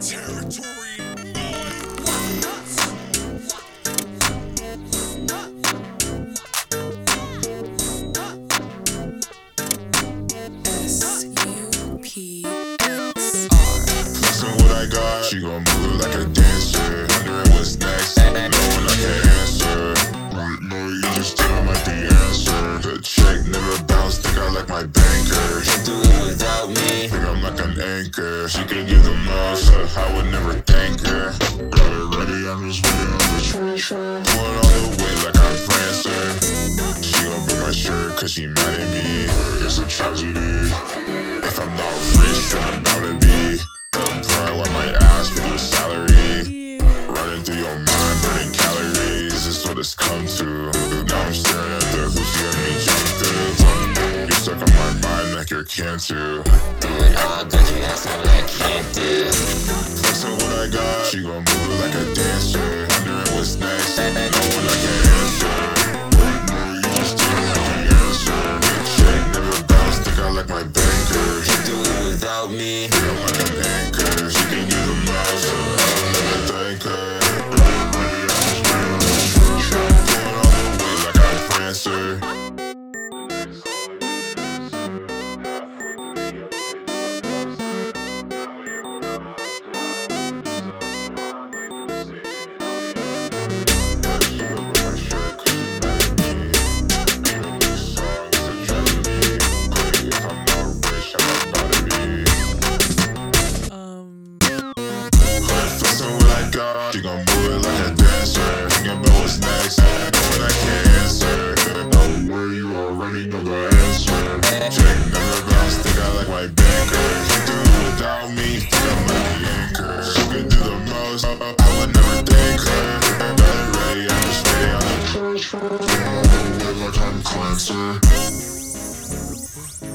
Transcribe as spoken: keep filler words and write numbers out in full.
territory. S U P X R. Flexing what I got, she gon' move like a dancer. Wondering what's next, knowing I can't answer. Right, no, you just tell like the answer. The check never bounced, think I like my banker. Can't do it without me, think I'm like an anchor. She can give the most, so I would never thank her. Got it ready, I'm just waiting on the transfer. Going all the way like I'm Prancer. She gon' break my shirt cause she mad at me. It's a tragedy. If I'm not rich, then I'm about to be. The grind while my ass for your salary. Running through your mind, burning calories. This is what it's come to. Now I'm staring at the hoops you let me jump through. You're stuck on my mind like you're cancer. Do it all, got you asking what I can't do. Flexing what I got, she gon' move it like a dancer. Wondering what's next, knowing I can't answer. Right now, you just tell me the answer. The check never bounced, think I like my banker. Can't do it without me, think I'm like an anchor. She can give the most, so I'll never thank her. Going all the way like I'm Prancer. Um, Flexing what I got, she gon' move it like a dancer. Thinking about what's next, knowing I can't answer. Know where you already know the answer. Check never bounce, think I like my banker. Can't do it without me, think I'm like the anchor. She can do the most, I would never thank her. Got it ready, I'm just waiting on the transfer. Going all the way like I'm Clancy.